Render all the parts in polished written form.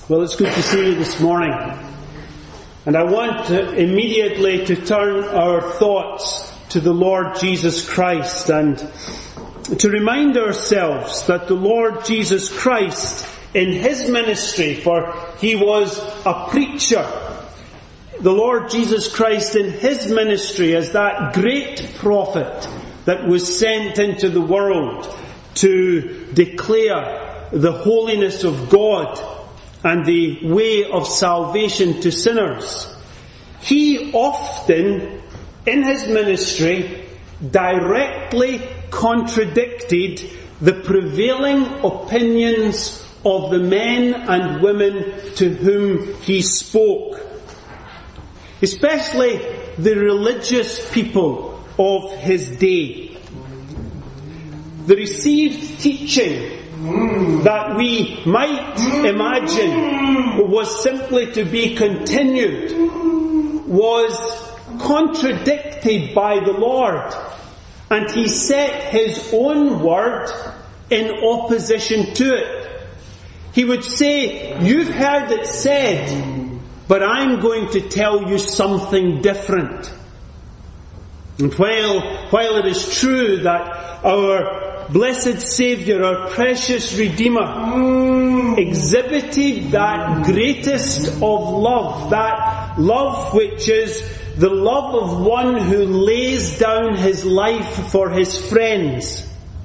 Well, it's good to see you this morning. And I want immediately to turn our thoughts to the Lord Jesus Christ and to remind ourselves that the Lord Jesus Christ in His ministry, for He was a preacher, the Lord Jesus Christ in His ministry as that great prophet that was sent into the world to declare the holiness of God and the way of salvation to sinners. He often, in His ministry, directly contradicted the prevailing opinions of the men and women to whom He spoke. Especially the religious people of His day. The received teaching that we might imagine was simply to be continued was contradicted by the Lord, and He set His own word in opposition to it. He would say, "You've heard it said, but I'm going to tell you something different." And while it is true that our blessed Saviour, our precious Redeemer, exhibited that greatest of love, that love which is the love of one who lays down his life for his friends,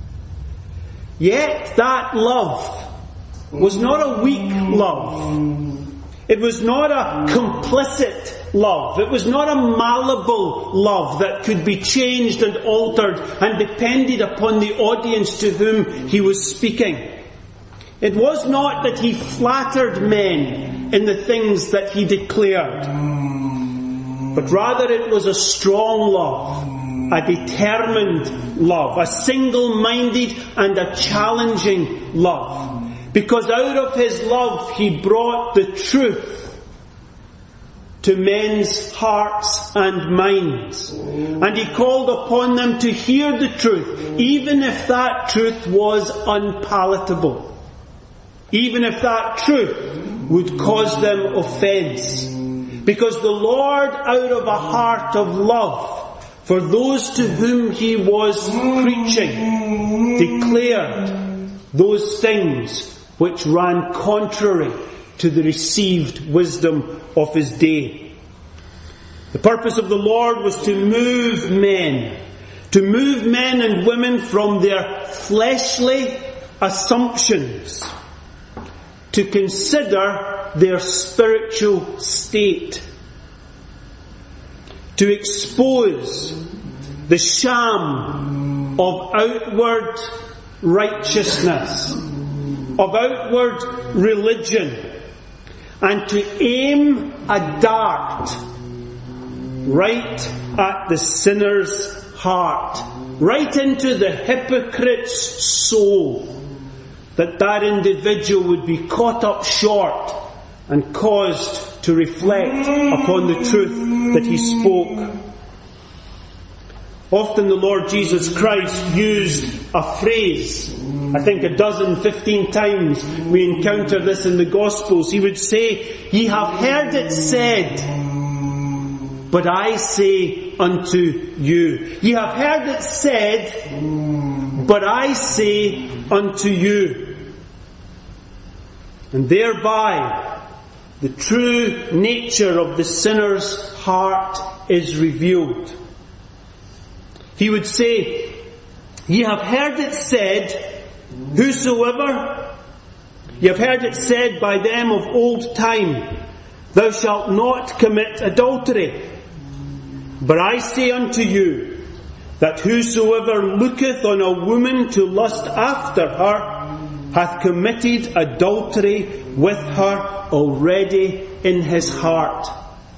yet that love was not a weak love. It was not a complicit love. It was not a malleable love that could be changed and altered and depended upon the audience to whom He was speaking. It was not that He flattered men in the things that He declared, but rather it was a strong love, a determined love, a single-minded and a challenging love. Because out of His love He brought the truth to men's hearts and minds. And He called upon them to hear the truth, even if that truth was unpalatable. Even if that truth would cause them offence. Because the Lord, out of a heart of love for those to whom He was preaching, declared those things which ran contrary to the received wisdom of His day. The purpose of the Lord was to move men and women from their fleshly assumptions to consider their spiritual state, to expose the sham of outward righteousness, of outward religion, and to aim a dart right at the sinner's heart, right into the hypocrite's soul, that individual would be caught up short and caused to reflect upon the truth that he spoke. Often the Lord Jesus Christ used a phrase, I think 15 times we encounter this in the Gospels. He would say, "Ye have heard it said, but I say unto you." Ye have heard it said, but I say unto you. And thereby the true nature of the sinner's heart is revealed. He would say, "Ye have heard it said, whosoever, ye have heard it said by them of old time, thou shalt not commit adultery. But I say unto you, that whosoever looketh on a woman to lust after her, hath committed adultery with her already in his heart."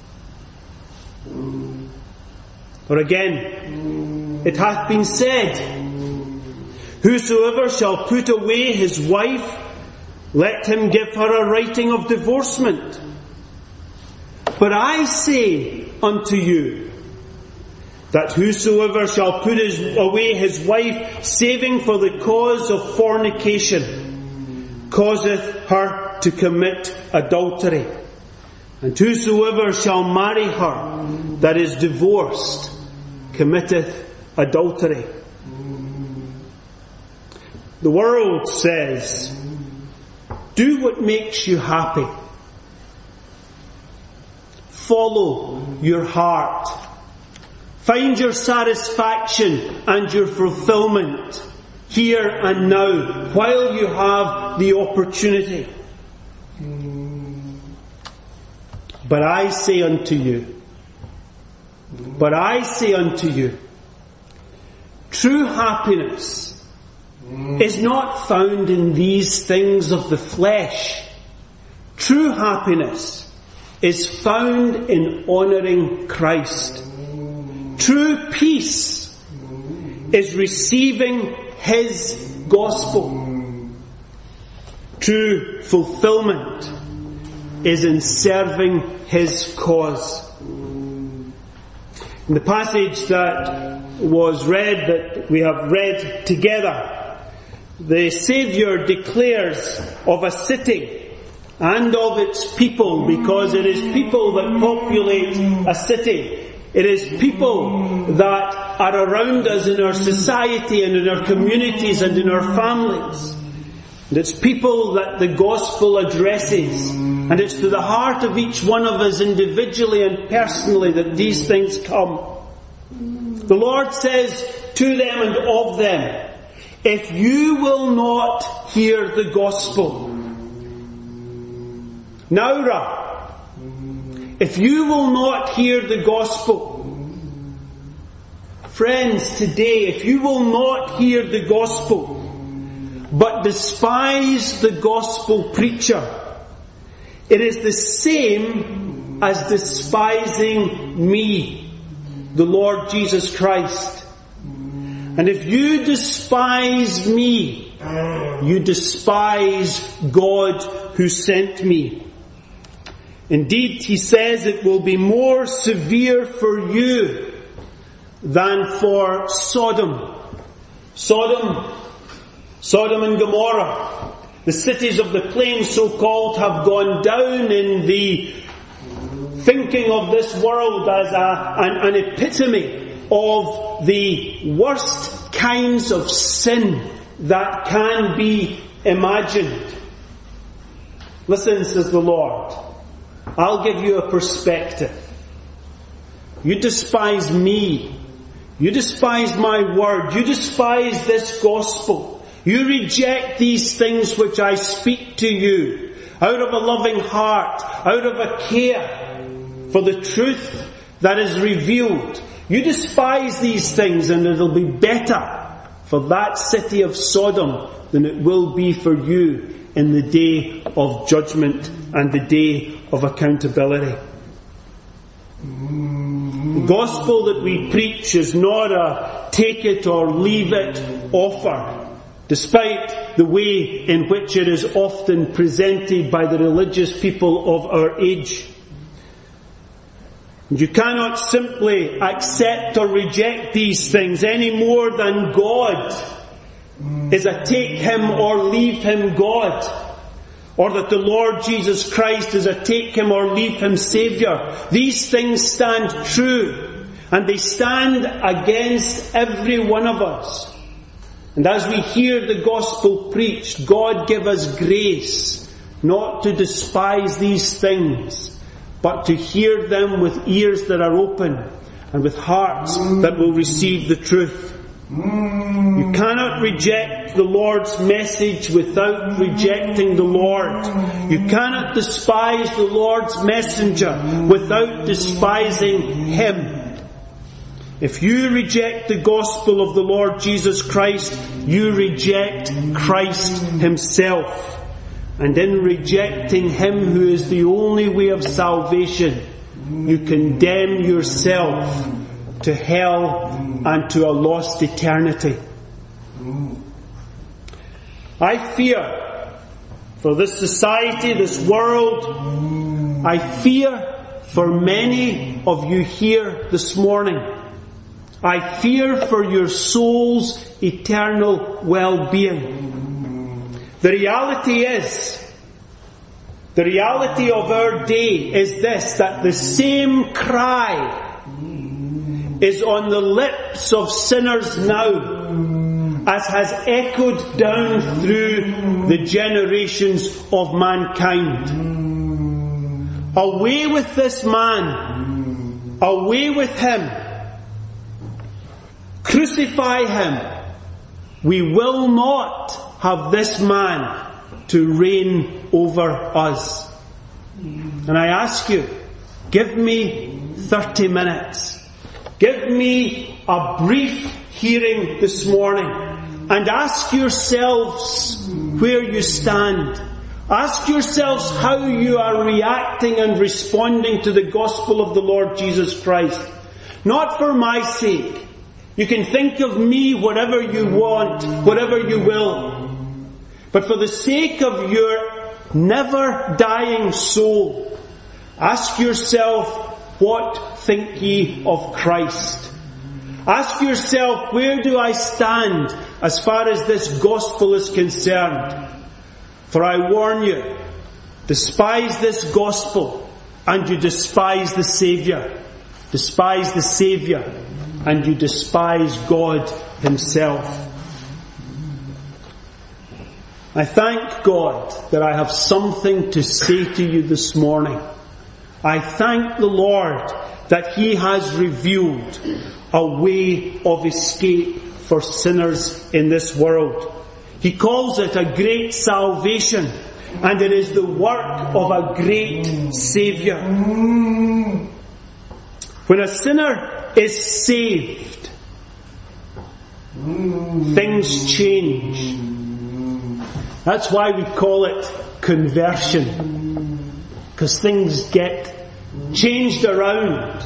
Or again, it hath been said, "Whosoever shall put away his wife, let him give her a writing of divorcement. But I say unto you, that whosoever shall put away his wife, saving for the cause of fornication, causeth her to commit adultery. And whosoever shall marry her that is divorced committeth adultery. The world says, do what makes you happy. Follow your heart. Find your satisfaction and your fulfillment here and now while you have the opportunity. But I say unto you, true happiness is not found in these things of the flesh. True happiness is found in honouring Christ. True peace is receiving His gospel. True fulfillment is in serving His cause. In the passage that was read, that we have read together, the Saviour declares of a city and of its people, because it is people that populate a city. It is people that are around us in our society and in our communities and in our families. And it's people that the gospel addresses. And it's to the heart of each one of us individually and personally that these things come. The Lord says to them and of them, if you will not hear the gospel, Naura, if you will not hear the gospel, friends, today, if you will not hear the gospel, but despise the gospel preacher, it is the same as despising me, the Lord Jesus Christ. And if you despise me, you despise God who sent me. Indeed, he says it will be more severe for you than for Sodom. Sodom and Gomorrah, the cities of the plain so-called, have gone down in the thinking of this world as an epitome of the worst kinds of sin that can be imagined. Listen, says the Lord, I'll give you a perspective. You despise me. You despise my word. You despise this gospel. You reject these things which I speak to you out of a loving heart, out of a care for the truth that is revealed. You despise these things, and it'll be better for that city of Sodom than it will be for you in the day of judgment and the day of accountability. The gospel that we preach is not a take it or leave it offer, despite the way in which it is often presented by the religious people of our age. You cannot simply accept or reject these things any more than God is a take him or leave him God, or that the Lord Jesus Christ is a take him or leave him Saviour. These things stand true, and they stand against every one of us. And as we hear the gospel preached, God give us grace not to despise these things, but to hear them with ears that are open and with hearts that will receive the truth. You cannot reject the Lord's message without rejecting the Lord. You cannot despise the Lord's messenger without despising him. If you reject the gospel of the Lord Jesus Christ, you reject Christ himself. And in rejecting him who is the only way of salvation, you condemn yourself to hell and to a lost eternity. I fear for this society, this world. I fear for many of you here this morning. I fear for your soul's eternal well-being. The reality of our day is this, that the same cry is on the lips of sinners now as has echoed down through the generations of mankind. Away with this man, away with him, crucify him. We will not have this man to reign over us. And I ask you, give me 30 minutes. Give me a brief hearing this morning and ask yourselves where you stand. Ask yourselves how you are reacting and responding to the gospel of the Lord Jesus Christ. Not for my sake. You can think of me whatever you want, whatever you will. But for the sake of your never dying soul, ask yourself, what think ye of Christ? Ask yourself, where do I stand as far as this gospel is concerned? For I warn you, despise this gospel and you despise the Saviour. Despise the Saviour and you despise God Himself. I thank God that I have something to say to you this morning. I thank the Lord that He has revealed a way of escape for sinners in this world. He calls it a great salvation, and it is the work of a great Saviour. When a sinner is saved, things change. That's why we call it conversion, because things get changed around.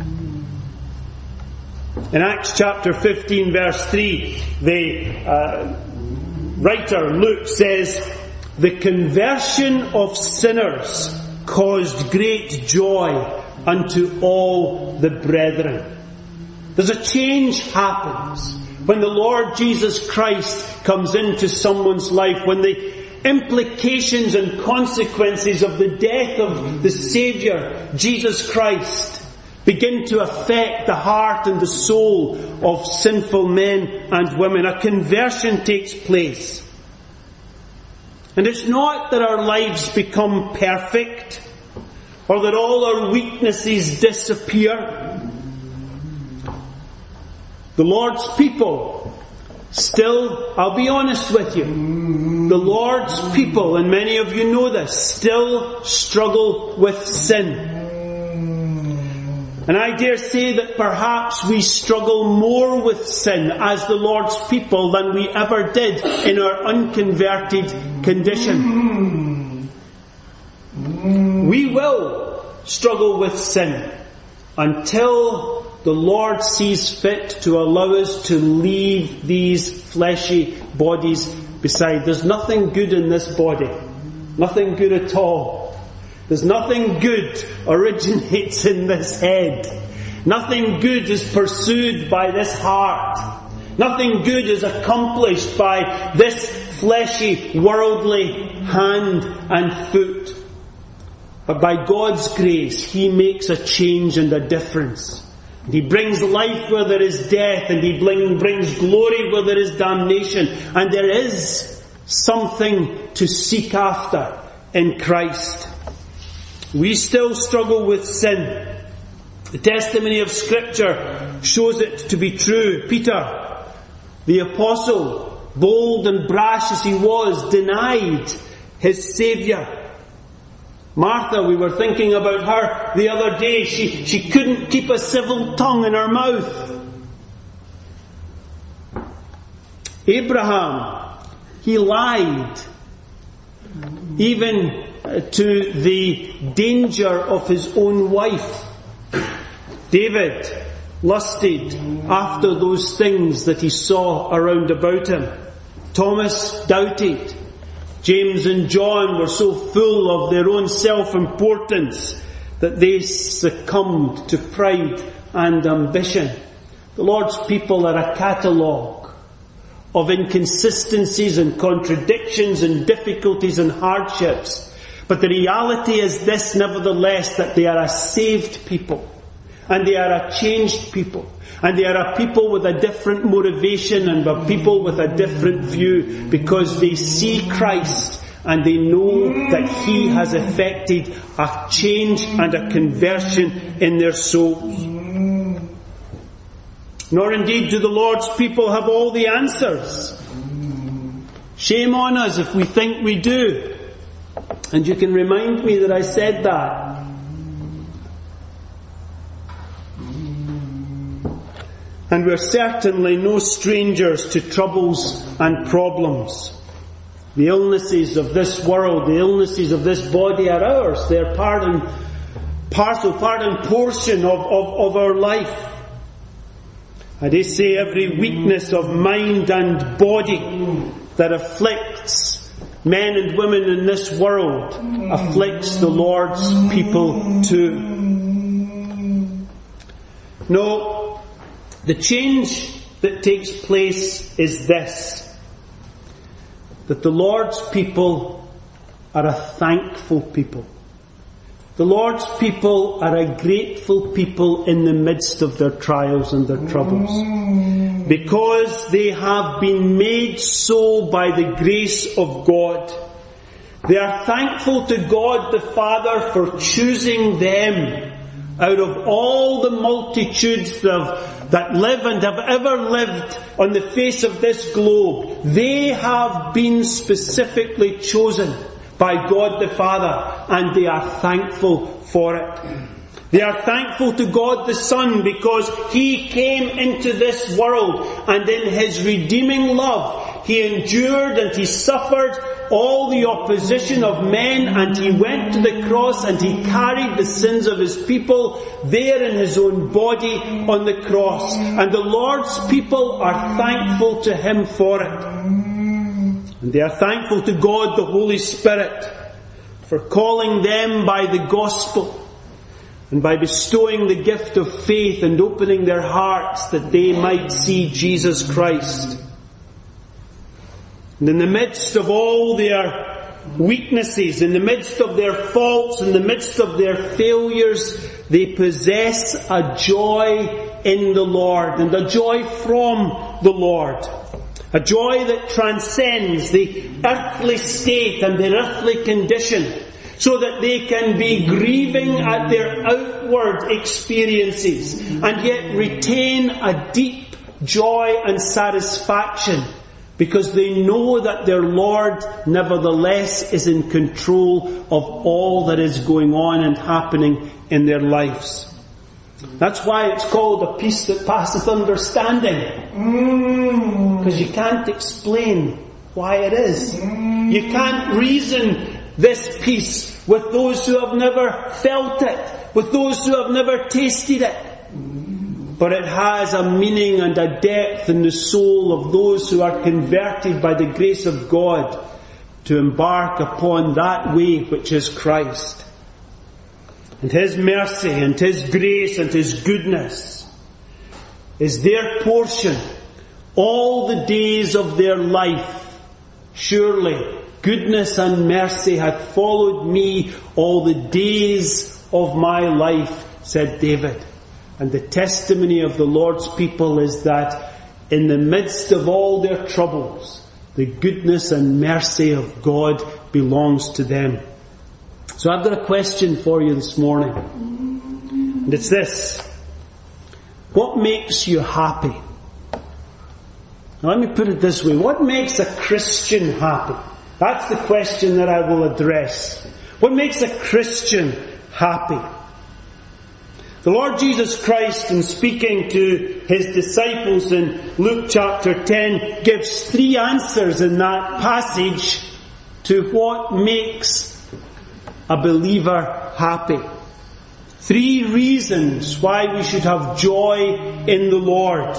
In Acts chapter 15 verse 3, the writer Luke says, "The conversion of sinners caused great joy unto all the brethren." There's a change happens when the Lord Jesus Christ comes into someone's life, when the implications and consequences of the death of the Saviour, Jesus Christ, begin to affect the heart and the soul of sinful men and women. A conversion takes place. And it's not that our lives become perfect, or that all our weaknesses disappear. The Lord's people still, I'll be honest with you, the Lord's people, and many of you know this, still struggle with sin. And I dare say that perhaps we struggle more with sin as the Lord's people than we ever did in our unconverted condition. We will struggle with sin until the Lord sees fit to allow us to leave these fleshy bodies beside. There's nothing good in this body. Nothing good at all. There's nothing good originates in this head. Nothing good is pursued by this heart. Nothing good is accomplished by this fleshy, worldly hand and foot. But by God's grace, He makes a change and a difference. He brings life where there is death, and He brings glory where there is damnation. And there is something to seek after in Christ. We still struggle with sin. The testimony of Scripture shows it to be true. Peter, the apostle, bold and brash as he was, denied his Saviour. Martha, we were thinking about her the other day. She couldn't keep a civil tongue in her mouth. Abraham, he lied, even to the danger of his own wife. David lusted after those things that he saw around about him. Thomas doubted. James and John were so full of their own self-importance that they succumbed to pride and ambition. The Lord's people are a catalogue of inconsistencies and contradictions and difficulties and hardships. But the reality is this, nevertheless, that they are a saved people, and they are a changed people, and they are a people with a different motivation and a people with a different view, because they see Christ and they know that He has effected a change and a conversion in their souls. Nor indeed do the Lord's people have all the answers. Shame on us if we think we do. And you can remind me that I said that. And we're certainly no strangers to troubles and problems. The illnesses of this world, the illnesses of this body are ours. They're part and portion of our life. I dare say every weakness of mind and body that afflicts men and women in this world afflicts the Lord's people too. No, the change that takes place is this: that the Lord's people are a thankful people. The Lord's people are a grateful people in the midst of their trials and their troubles, because they have been made so by the grace of God. They are thankful to God the Father for choosing them out of all the multitudes that live and have ever lived on the face of this globe. They have been specifically chosen by God the Father, and they are thankful for it. They are thankful to God the Son because He came into this world, and in His redeeming love He endured and He suffered all the opposition of men, and He went to the cross and He carried the sins of His people there in His own body on the cross. And the Lord's people are thankful to Him for it. And they are thankful to God the Holy Spirit for calling them by the gospel and by bestowing the gift of faith and opening their hearts that they might see Jesus Christ. And in the midst of all their weaknesses, in the midst of their faults, in the midst of their failures, they possess a joy in the Lord, and a joy from the Lord. A joy that transcends the earthly state and their earthly condition, so that they can be grieving at their outward experiences and yet retain a deep joy and satisfaction, because they know that their Lord nevertheless is in control of all that is going on and happening in their lives. That's why it's called a peace that passeth understanding. Because you can't explain why it is. You can't reason this peace with those who have never felt it, with those who have never tasted it. But it has a meaning and a depth in the soul of those who are converted by the grace of God to embark upon that way which is Christ. And His mercy and His grace and His goodness is their portion all the days of their life. Surely goodness and mercy hath followed me all the days of my life, said David. And the testimony of the Lord's people is that in the midst of all their troubles, the goodness and mercy of God belongs to them. So I've got a question for you this morning. And it's this: what makes you happy? Now let me put it this way. What makes a Christian happy? That's the question that I will address. What makes a Christian happy? The Lord Jesus Christ, in speaking to His disciples in Luke chapter 10, gives 3 answers in that passage to what makes a believer happy. 3 reasons why we should have joy in the Lord.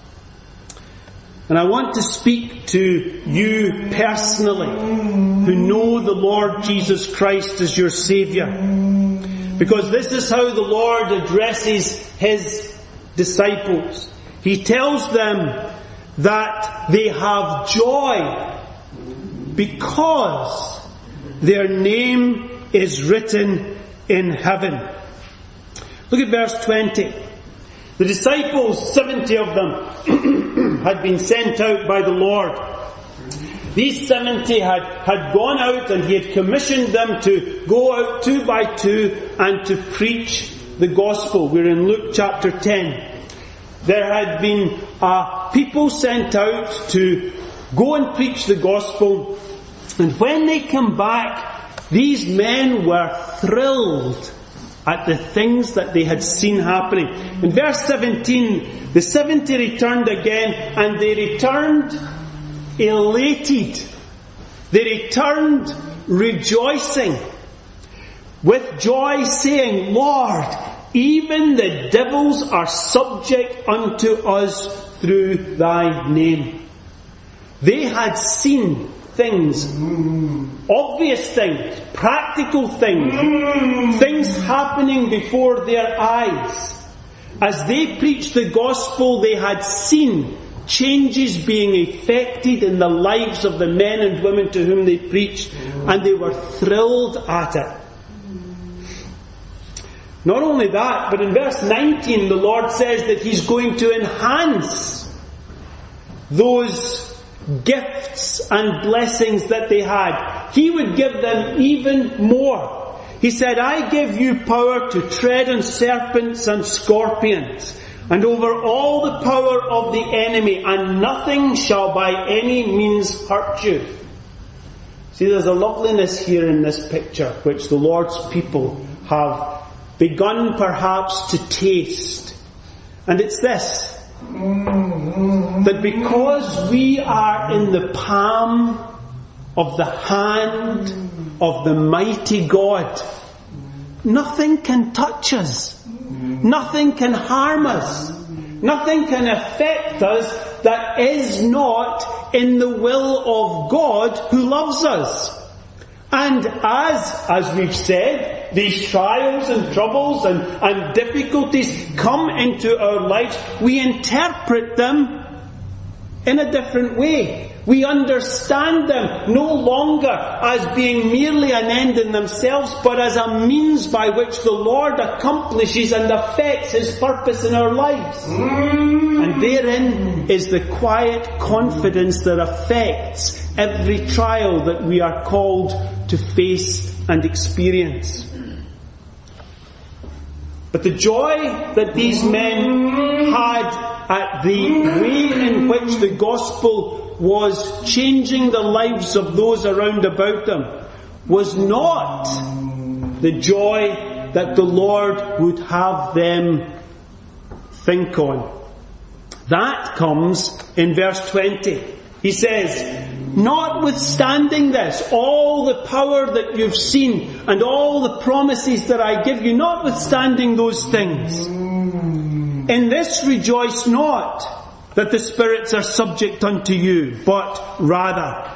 And I want to speak to you personally who know the Lord Jesus Christ as your Saviour. Because this is how the Lord addresses His disciples. He tells them that they have joy because their name is written in heaven. Look at verse 20. The disciples, 70 of them, had been sent out by the Lord. These 70 had gone out, and He had commissioned them to go out 2 by 2 and to preach the gospel. We're in Luke chapter 10. There had been people sent out to go and preach the gospel, and when they come back, these men were thrilled at the things that they had seen happening. In verse 17, the 70 returned again, and they returned elated. They returned rejoicing with joy, saying, Lord, even the devils are subject unto us through thy name. They had seen things, obvious things, practical things, things happening before their eyes. As they preached the gospel, they had seen changes being effected in the lives of the men and women to whom they preached, and they were thrilled at it. Not only that, but in verse 19 the Lord says that He's going to enhance those gifts and blessings that they had. He would give them even more. He said, I give you power to tread on serpents and scorpions, and over all the power of the enemy, and nothing shall by any means hurt you. See, there's a loveliness here in this picture which the Lord's people have begun perhaps to taste. And it's this, that because we are in the palm of the hand of the mighty God, nothing can touch us. Nothing can harm us. Nothing can affect us that is not in the will of God who loves us. And as we've said, these trials and troubles and difficulties come into our lives, we interpret them in a different way. We understand them no longer as being merely an end in themselves, but as a means by which the Lord accomplishes and affects His purpose in our lives. And therein is the quiet confidence that affects every trial that we are called to face and experience. But the joy that these men had at the way in which the gospel was changing the lives of those around about them was not the joy that the Lord would have them think on. That comes in verse 20. He says, notwithstanding this, all the power that you've seen and all the promises that I give you, notwithstanding those things, in this rejoice not that the spirits are subject unto you, but rather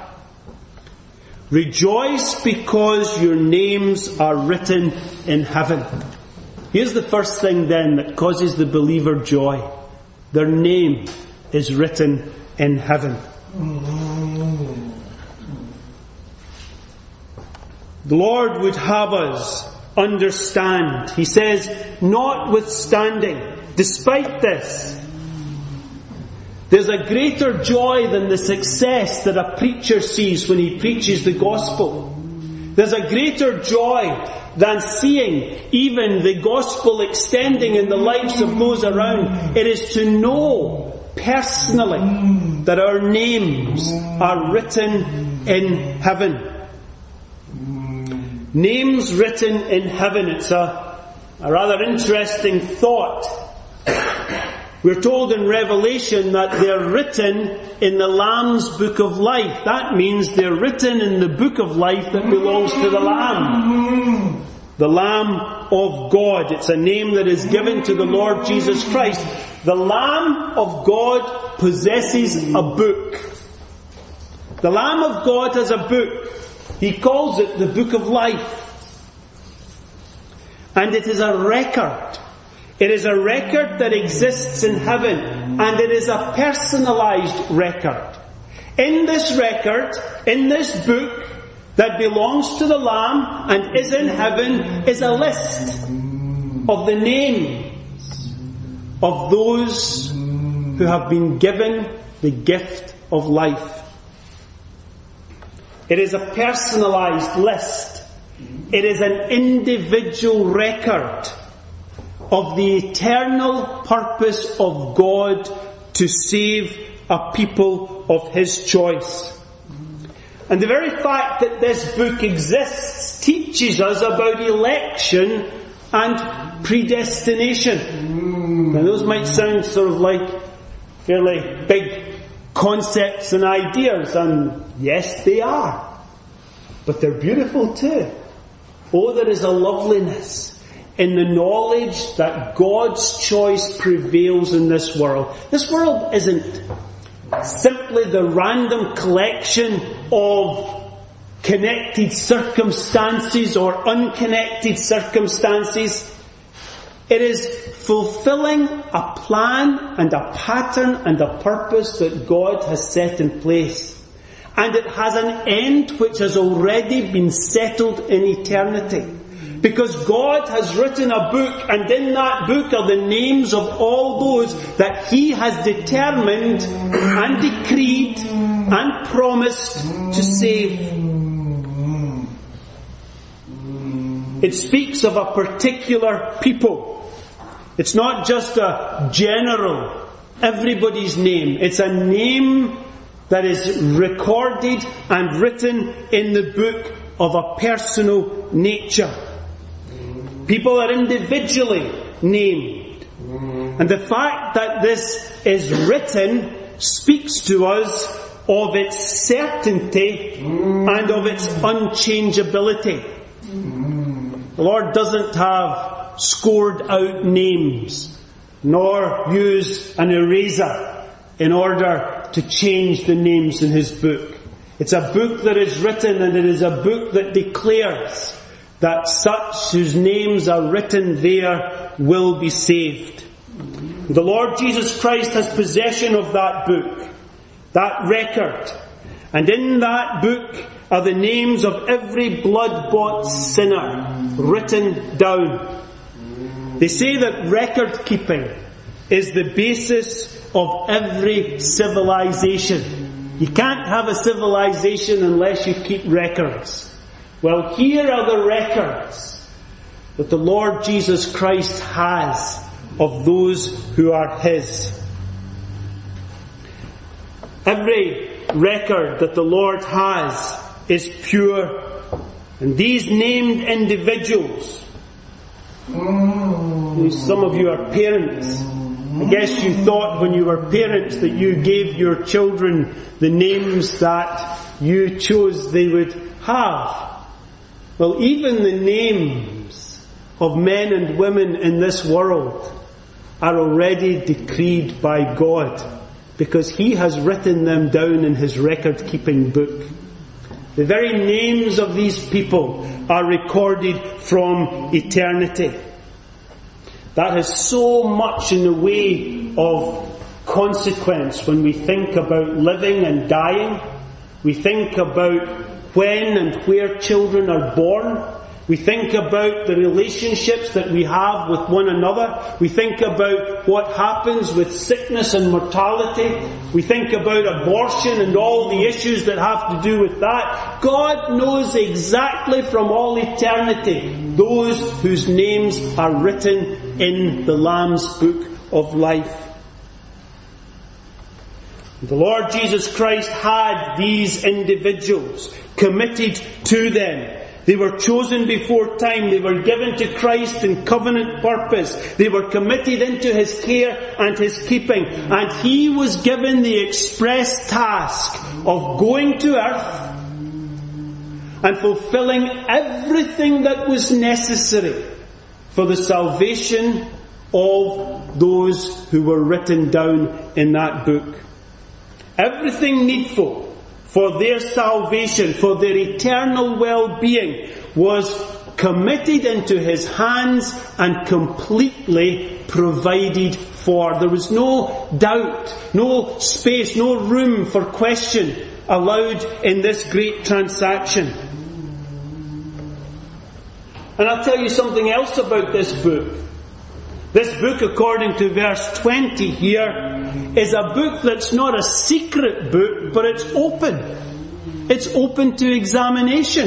rejoice because your names are written in heaven. Here's the first thing then that causes the believer joy. Their name is written in heaven. The Lord would have us understand. He says, notwithstanding, despite this, there's a greater joy than the success that a preacher sees when he preaches the gospel. There's a greater joy than seeing even the gospel extending in the lives of those around. It is to know personally that our names are written in heaven. Names written in heaven. It's a rather interesting thought. We're told in Revelation that they're written in the Lamb's book of life. That means they're written in the book of life that belongs to the Lamb. The Lamb of God. It's a name that is given to the Lord Jesus Christ. The Lamb of God possesses a book. The Lamb of God has a book. He calls it the book of life. And it is a record. It is a record that exists in heaven, and it is a personalized record. In this record, in this book that belongs to the Lamb and is in heaven, is a list of the names of those who have been given the gift of life. It is a personalized list. It is an individual record of the eternal purpose of God to save a people of His choice. And the very fact that this book exists teaches us about election and predestination. Now those might sound sort of like fairly big concepts and ideas, and yes, they are. But they're beautiful too. Oh, there is a loveliness in the knowledge that God's choice prevails in this world. This world isn't simply the random collection of connected circumstances or unconnected circumstances. It is fulfilling a plan and a pattern and a purpose that God has set in place. And it has an end which has already been settled in eternity. Because God has written a book, and in that book are the names of all those that He has determined and decreed and promised to save. It speaks of a particular people. It's not just a general, everybody's name. It's a name that is recorded and written in the book of a personal nature. People are individually named. And the fact that this is written speaks to us of its certainty and of its unchangeability. The Lord doesn't have scored out names, nor use an eraser in order to change the names in His book. It's a book that is written, and it is a book that declares that such whose names are written there will be saved. The Lord Jesus Christ has possession of that book, that record. And in that book are the names of every blood-bought sinner written down. They say that record keeping is the basis of every civilization. You can't have a civilization unless you keep records. Well, here are the records that the Lord Jesus Christ has of those who are His. Every record that the Lord has is pure. And these named individuals, some of you are parents. I guess you thought when you were parents that you gave your children the names that you chose they would have. Well, even the names of men and women in this world are already decreed by God, because He has written them down in His record-keeping book. The very names of these people are recorded from eternity. That has so much in the way of consequence when we think about living and dying. We think about when and where children are born. We think about the relationships that we have with one another. We think about what happens with sickness and mortality. We think about abortion and all the issues that have to do with that. God knows exactly from all eternity those whose names are written in the Lamb's book of life. The Lord Jesus Christ had these individuals committed to them. They were chosen before time. They were given to Christ in covenant purpose. They were committed into His care and His keeping. And He was given the express task of going to earth and fulfilling everything that was necessary for the salvation of those who were written down in that book. Everything needful for their salvation, for their eternal well-being, was committed into his hands and completely provided for. There was no doubt, no space, no room for question allowed in this great transaction. And I'll tell you something else about this book. This book, according to verse 20 here, is a book that's not a secret book, but it's open. It's open to examination.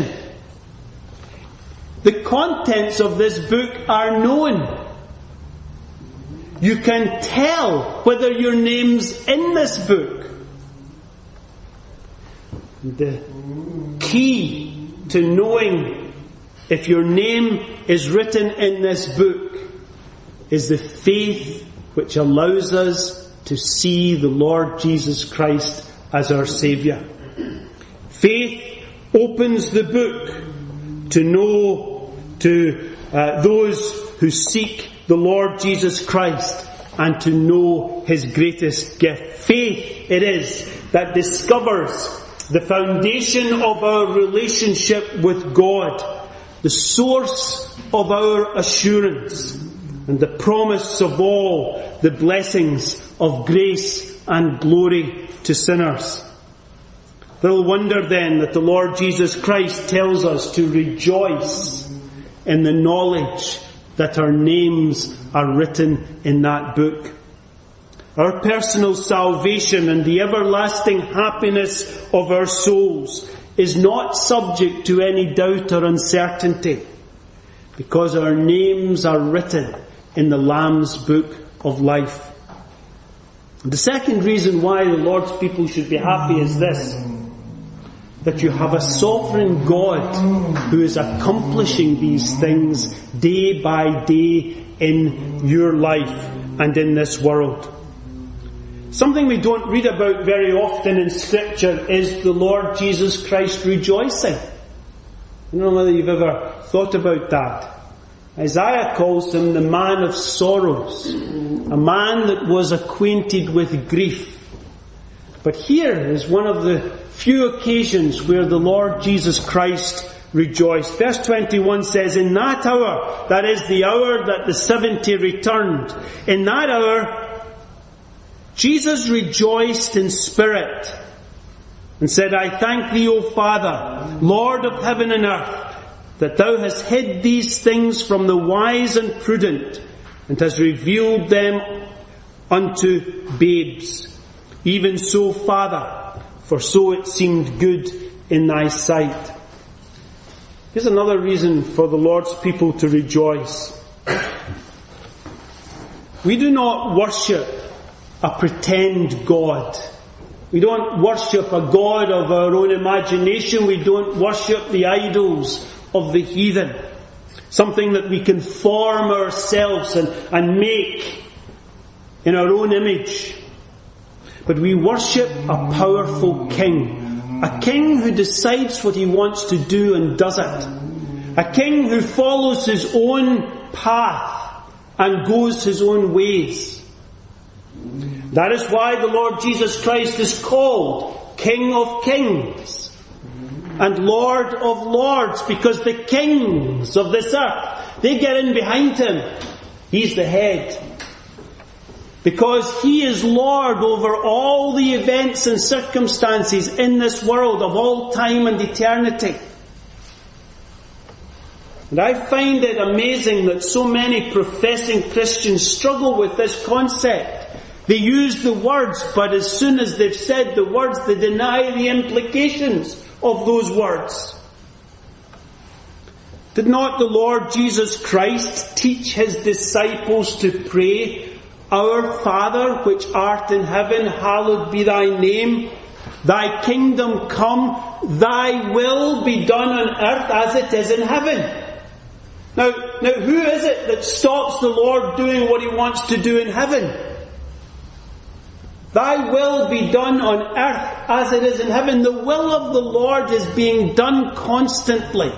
The contents of this book are known. You can tell whether your name's in this book. The key to knowing if your name is written in this book is the faith which allows us to see the Lord Jesus Christ as our Saviour. Faith opens the book to know to those who seek the Lord Jesus Christ and to know His greatest gift. Faith it is that discovers the foundation of our relationship with God, the source of our assurance, and the promise of all the blessings of grace and glory to sinners. Little wonder then that the Lord Jesus Christ tells us to rejoice in the knowledge that our names are written in that book. Our personal salvation and the everlasting happiness of our souls is not subject to any doubt or uncertainty, because our names are written in the Lamb's book of life. The second reason why the Lord's people should be happy is this: that you have a sovereign God who is accomplishing these things day by day in your life and in this world. Something we don't read about very often in Scripture is the Lord Jesus Christ rejoicing. I don't know whether you've ever thought about that. Isaiah calls him the man of sorrows, a man that was acquainted with grief. But here is one of the few occasions where the Lord Jesus Christ rejoiced. Verse 21 says, "In that hour," that is the hour that the 70 returned, "in that hour Jesus rejoiced in spirit and said, I thank thee, O Father, Lord of heaven and earth, that thou hast hid these things from the wise and prudent, and hast revealed them unto babes. Even so, Father, for so it seemed good in thy sight." Here's another reason for the Lord's people to rejoice. We do not worship a pretend God. We don't worship a God of our own imagination. We don't worship the idols of the heathen. Something that we can form ourselves and make in our own image. But we worship a powerful king. A king who decides what he wants to do and does it. A king who follows his own path and goes his own ways. That is why the Lord Jesus Christ is called King of Kings and Lord of Lords, because the kings of this earth, they get in behind him. He's the head. Because he is Lord over all the events and circumstances in this world of all time and eternity. And I find it amazing that so many professing Christians struggle with this concept. They use the words, but as soon as they've said the words, they deny the implications of those words. Did not the Lord Jesus Christ teach his disciples to pray, "Our Father which art in heaven, hallowed be thy name. Thy kingdom come, thy will be done on earth as it is in heaven." Now who is it that stops the Lord doing what he wants to do in heaven? Thy will be done on earth as it is in heaven. The will of the Lord is being done constantly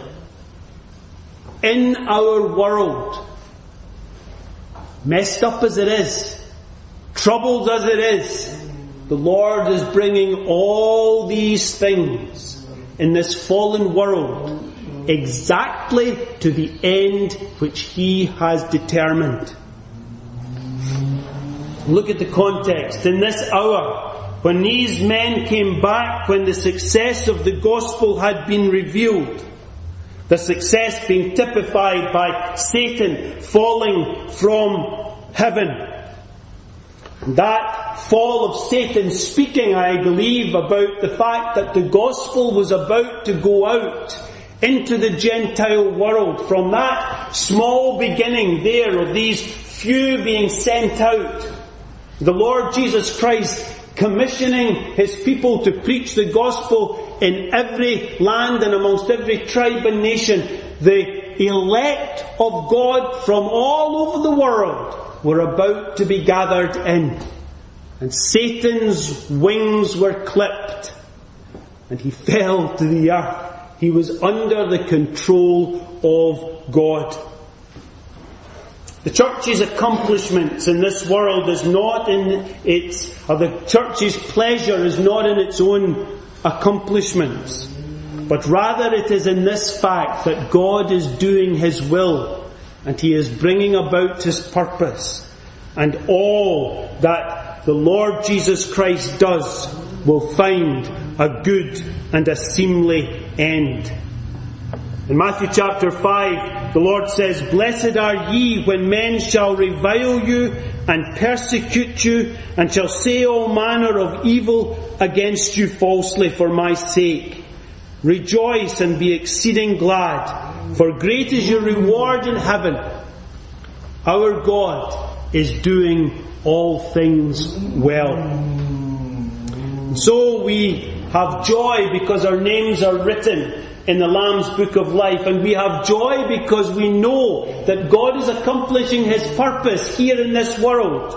in our world. Messed up as it is, troubled as it is, the Lord is bringing all these things in this fallen world exactly to the end which he has determined. Look at the context. In this hour, when these men came back, when the success of the gospel had been revealed, the success being typified by Satan falling from heaven. That fall of Satan speaking, I believe, about the fact that the gospel was about to go out into the Gentile world. From that small beginning there of these few being sent out, the Lord Jesus Christ commissioning His people to preach the gospel in every land and amongst every tribe and nation. The elect of God from all over the world were about to be gathered in. And Satan's wings were clipped, and he fell to the earth. He was under the control of God. The church's accomplishments in this world is not in its, or the church's pleasure is not in its own accomplishments, but rather it is in this fact that God is doing His will and He is bringing about His purpose, and all that the Lord Jesus Christ does will find a good and a seemly end. In Matthew chapter 5, the Lord says, "Blessed are ye when men shall revile you and persecute you, and shall say all manner of evil against you falsely for my sake. Rejoice and be exceeding glad, for great is your reward in heaven. Our God is doing all things well." And so we have joy because our names are written in the Lamb's Book of Life, and we have joy because we know that God is accomplishing His purpose here in this world.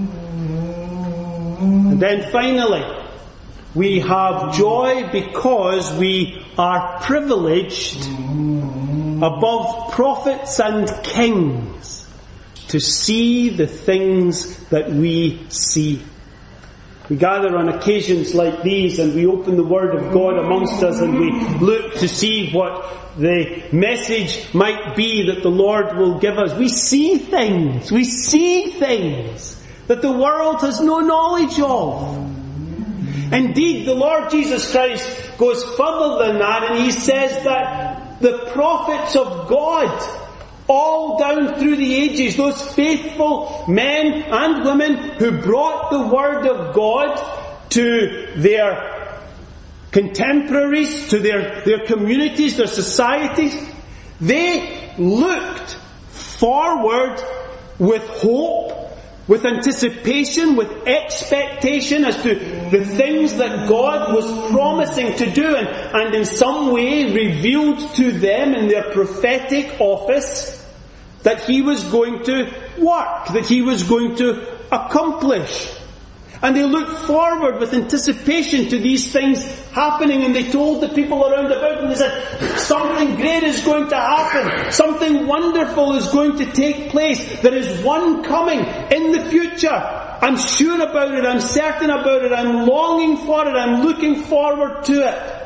And then finally, we have joy because we are privileged above prophets and kings to see the things that we see. We gather on occasions like these and we open the Word of God amongst us and we look to see what the message might be that the Lord will give us. We see things that the world has no knowledge of. Indeed, the Lord Jesus Christ goes further than that, and He says that the prophets of God, all down through the ages, those faithful men and women who brought the Word of God to their contemporaries, to their communities, their societies, they looked forward with hope, with anticipation, with expectation as to the things that God was promising to do, and in some way revealed to them in their prophetic office that He was going to work, that He was going to accomplish. And they looked forward with anticipation to these things happening, and they told the people around about them, they said, something great is going to happen, something wonderful is going to take place, there is one coming in the future. I'm sure about it, I'm certain about it, I'm longing for it, I'm looking forward to it.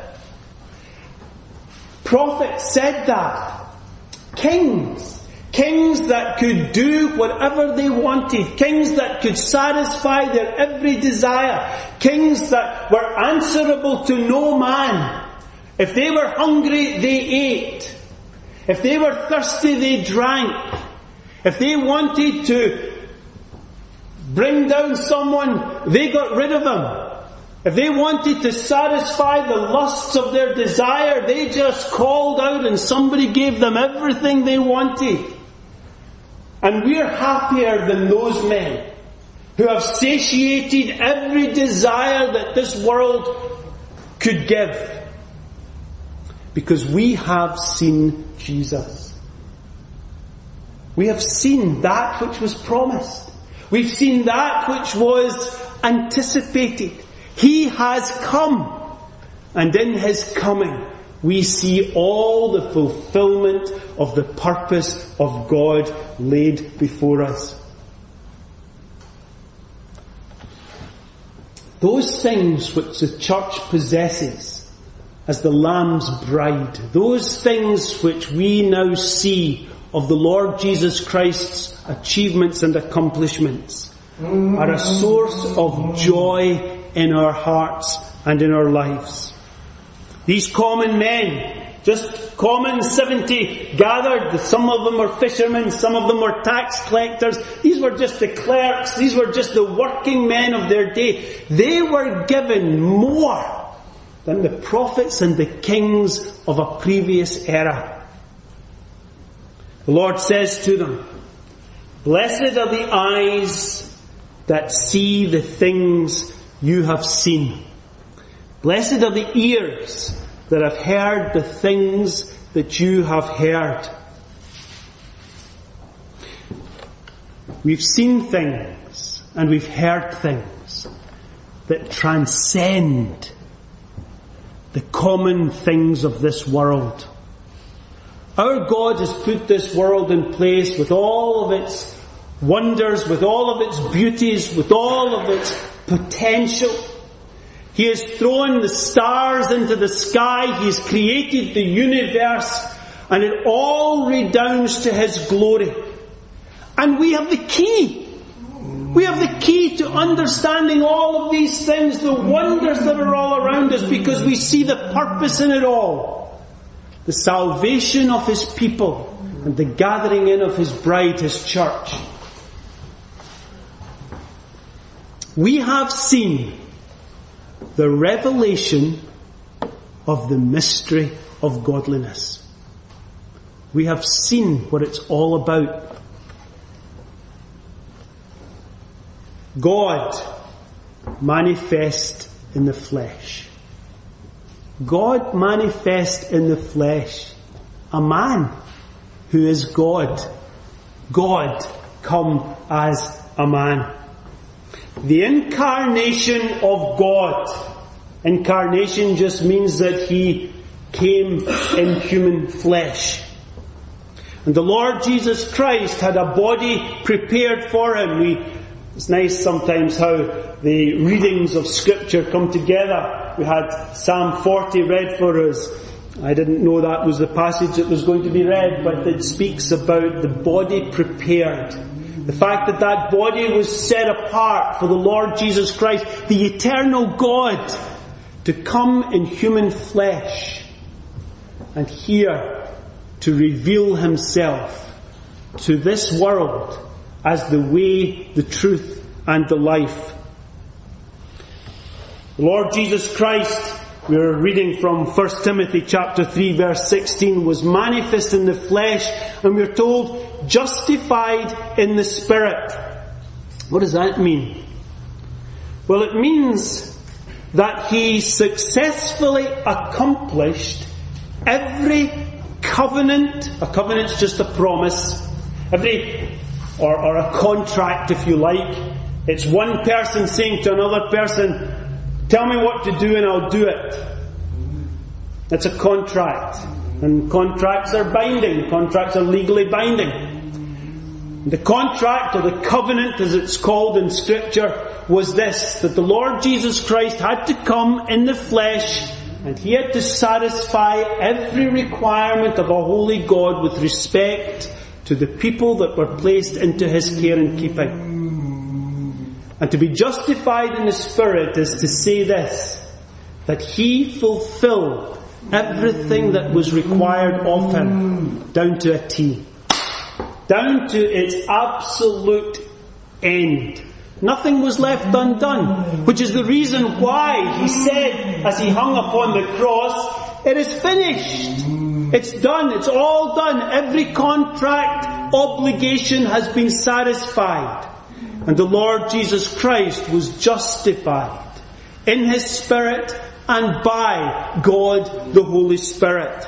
Prophets said that. Kings that could do whatever they wanted. Kings that could satisfy their every desire. Kings that were answerable to no man. If they were hungry, they ate. If they were thirsty, they drank. If they wanted to bring down someone, they got rid of them. If they wanted to satisfy the lusts of their desire, they just called out and somebody gave them everything they wanted. And we're happier than those men who have satiated every desire that this world could give. Because we have seen Jesus. We have seen that which was promised. We've seen that which was anticipated. He has come. And in His coming, we see all the fulfillment of the purpose of God laid before us. Those things which the church possesses as the Lamb's bride. Those things which we now see of the Lord Jesus Christ's achievements and accomplishments are a source of joy in our hearts and in our lives. These common men, just common 70 gathered, some of them were fishermen, some of them were tax collectors, these were just the clerks, these were just the working men of their day. They were given more than the prophets and the kings of a previous era. The Lord says to them, "Blessed are the eyes that see the things you have seen. Blessed are the ears that have heard the things that you have heard." We've seen things and we've heard things that transcend the common things of this world. Our God has put this world in place with all of its wonders, with all of its beauties, with all of its potential. He has thrown the stars into the sky. He has created the universe, and it all redounds to His glory. And we have the key. We have the key to understanding all of these things, the wonders that are all around us, because we see the purpose in it all. The salvation of His people and the gathering in of His bride, His church. We have seen the revelation of the mystery of godliness. We have seen what it's all about. God manifest in the flesh. God manifest in the flesh. A man who is God. God come as a man. The incarnation of God. Incarnation just means that He came in human flesh. And the Lord Jesus Christ had a body prepared for Him. It's nice sometimes how the readings of Scripture come together. We had Psalm 40 read for us. I didn't know that was the passage that was going to be read, but it speaks about the body prepared. The fact that that body was set apart for the Lord Jesus Christ, the eternal God, to come in human flesh and here to reveal Himself to this world as the way, the truth, and the life. The Lord Jesus Christ, we are reading from 1 Timothy chapter 3 verse 16, was manifest in the flesh, and we are told, justified in the Spirit. What does that mean? Well, it means that He successfully accomplished every covenant. A covenant's just a promise. Or a contract, if you like. It's one person saying to another person, tell me what to do and I'll do it. That's a contract. And contracts are binding. Contracts are legally binding. The contract, or the covenant as it's called in Scripture, was this, that the Lord Jesus Christ had to come in the flesh, and He had to satisfy every requirement of a holy God with respect to the people that were placed into His care and keeping. And to be justified in the Spirit is to say this, that He fulfilled everything that was required of Him, down to a T. Down to its absolute end. Nothing was left undone, which is the reason why He said, as He hung upon the cross, it is finished. It's done. It's all done. Every contract obligation has been satisfied. And the Lord Jesus Christ was justified in His Spirit and by God the Holy Spirit.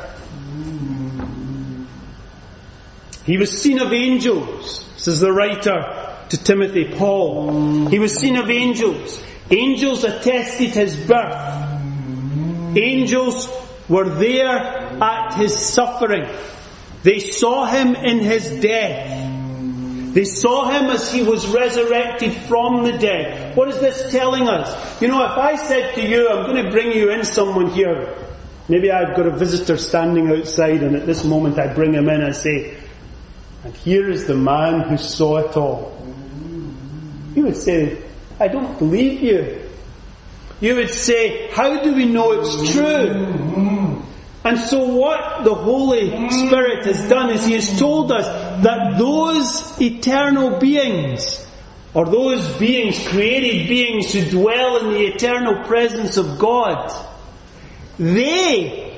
He was seen of angels, says the writer to Timothy, Paul. He was seen of angels. Angels attested His birth. Angels were there at His suffering. They saw Him in His death. They saw Him as He was resurrected from the dead. What is this telling us? You know, if I said to you, I'm going to bring you in someone here, Maybe I've got a visitor standing outside, and at this moment I bring him in and say, and here is the man who saw it all. You would say, I don't believe you. You would say, how do we know it's true? And so what the Holy Spirit has done is He has told us that those eternal beings, or those beings, created beings who dwell in the eternal presence of God, they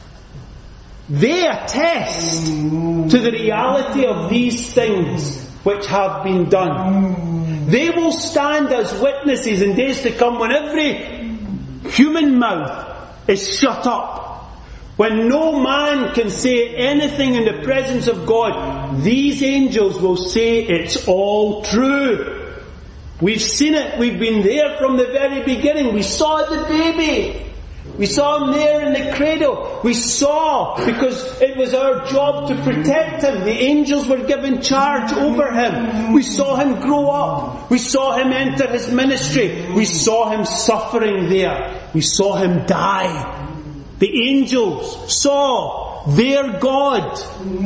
attest to the reality of these things which have been done. They will stand as witnesses in days to come when every human mouth is shut up. When no man can say anything in the presence of God, these angels will say it's all true. We've seen it. We've been there from the very beginning. We saw the baby. We saw him there in the cradle. We saw, because it was our job to protect him. The angels were given charge over him. We saw him grow up. We saw him enter his ministry. We saw him suffering there. We saw him die. The angels saw their God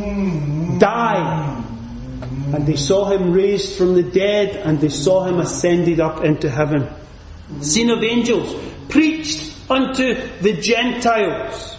die. And they saw him raised from the dead, and they saw him ascended up into heaven. Scene of angels preached unto the Gentiles.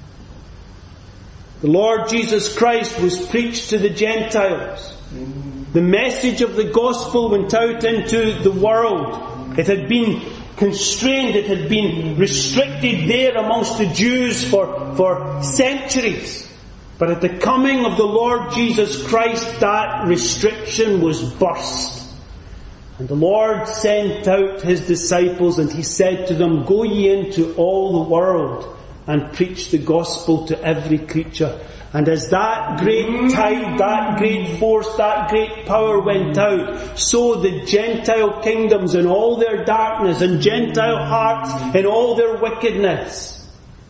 The Lord Jesus Christ was preached to the Gentiles. The message of the gospel went out into the world. It had been constrained, it had been restricted there amongst the Jews for centuries. But at the coming of the Lord Jesus Christ, that restriction was burst. And the Lord sent out His disciples, and He said to them, go ye into all the world and preach the gospel to every creature. And as that great tide, that great force, that great power went out, so the Gentile kingdoms in all their darkness, and Gentile hearts in all their wickedness,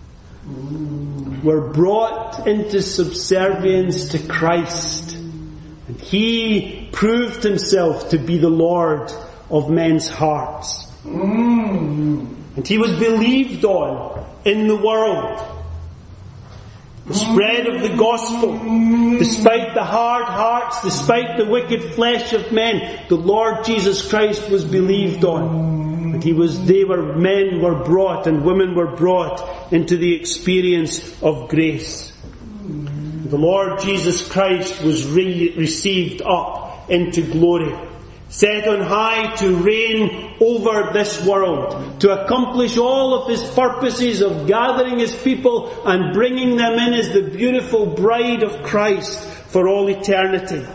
were brought into subservience to Christ. And He proved Himself to be the Lord of men's hearts. And He was believed on in the world. The spread of the gospel, despite the hard hearts, despite the wicked flesh of men, the Lord Jesus Christ was believed on. And men were brought and women were brought into the experience of grace. The Lord Jesus Christ was received up into glory, set on high to reign over this world, to accomplish all of His purposes of gathering His people and bringing them in as the beautiful bride of Christ for all eternity.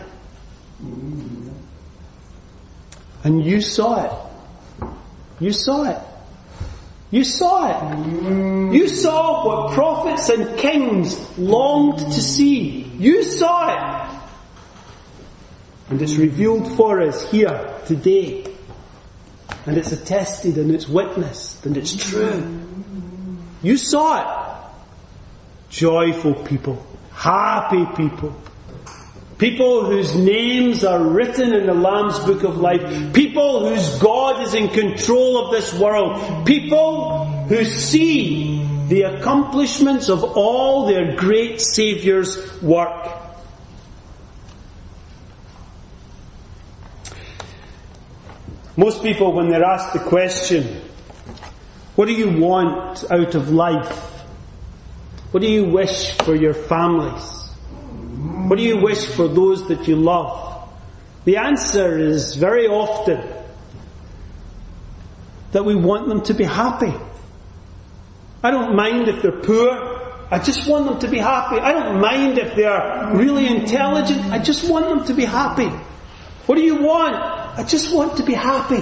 And you saw it. You saw it. You saw it. You saw what prophets and kings longed to see. You saw it. And it's revealed for us here today. And it's attested and it's witnessed and it's true. You saw it. Joyful people. Happy people. People whose names are written in the Lamb's Book of Life. People whose God is in control of this world. People who see the accomplishments of all their great Saviour's work. Most people, when they're asked the question, what do you want out of life? What do you wish for your families? What do you wish for those that you love? The answer is very often that we want them to be happy. I don't mind if they're poor. I just want them to be happy. I don't mind if they are really intelligent. I just want them to be happy. What do you want? I just want to be happy.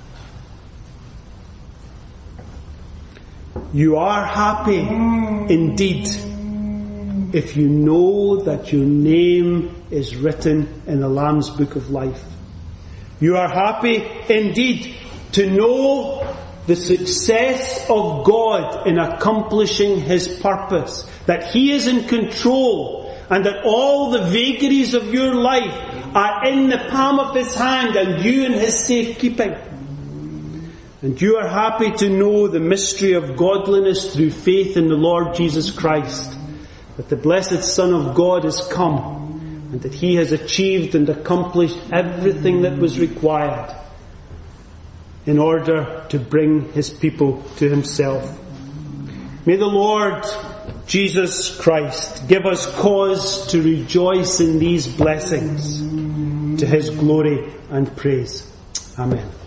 You are happy indeed if you know that your name is written in the Lamb's Book of Life. You are happy indeed to know the success of God in accomplishing His purpose, that He is in control, and that all the vagaries of your life are in the palm of His hand and you in His safekeeping. And you are happy to know the mystery of godliness through faith in the Lord Jesus Christ, that the blessed Son of God is come, and that he has achieved and accomplished everything that was required in order to bring his people to himself. May the Lord Jesus Christ give us cause to rejoice in these blessings, to his glory and praise. Amen.